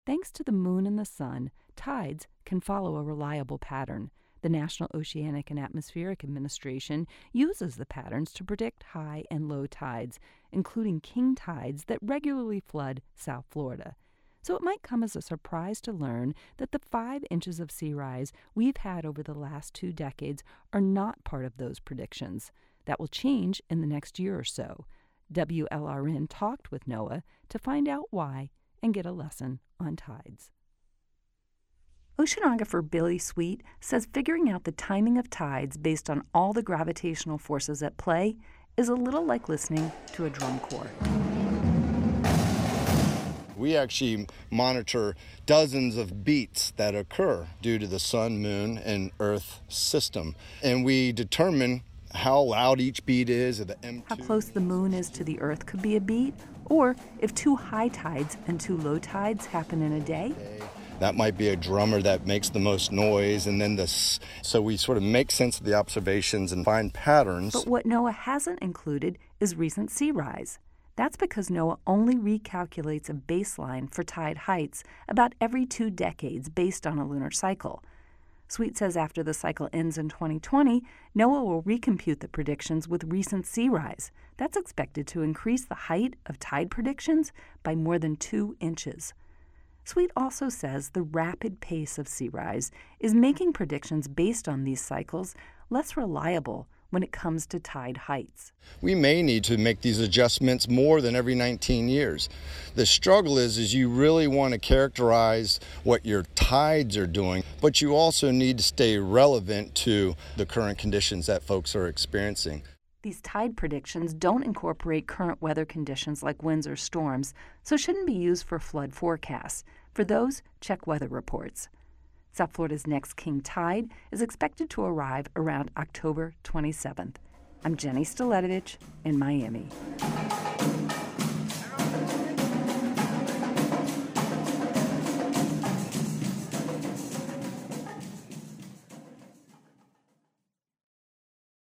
Thanks to the moon and the sun, tides can follow a reliable pattern. The National Oceanic and Atmospheric Administration uses the patterns to predict high and low tides, including king tides that regularly flood South Florida. So it might come as a surprise to learn that the 5 inches of sea rise we've had over the last 2 decades are not part of those predictions. That will change in the next year or so. WLRN talked with NOAA to find out why and get a lesson on tides. Oceanographer Billy Sweet says figuring out the timing of tides based on all the gravitational forces at play is a little like listening to a drum corps. We actually monitor dozens of beats that occur due to the sun, moon, and earth system. And we determine how loud each beat is at the M2. How close the moon is to the earth could be a beat, or if 2 high tides and 2 low tides happen in a day. That might be a drummer that makes the most noise, and then so we sort of make sense of the observations and find patterns. But what NOAA hasn't included is recent sea rise. That's because NOAA only recalculates a baseline for tide heights about every 2 decades based on a lunar cycle. Sweet says after the cycle ends in 2020, NOAA will recompute the predictions with recent sea rise. That's expected to increase the height of tide predictions by more than 2 inches. Sweet also says the rapid pace of sea rise is making predictions based on these cycles less reliable when it comes to tide heights. We may need to make these adjustments more than every 19 years. The struggle is you really want to characterize what your tides are doing, but you also need to stay relevant to the current conditions that folks are experiencing. These tide predictions don't incorporate current weather conditions like winds or storms, so shouldn't be used for flood forecasts. For those, check weather reports. South Florida's next king tide is expected to arrive around October 27th. I'm Jenny Staletovich in Miami.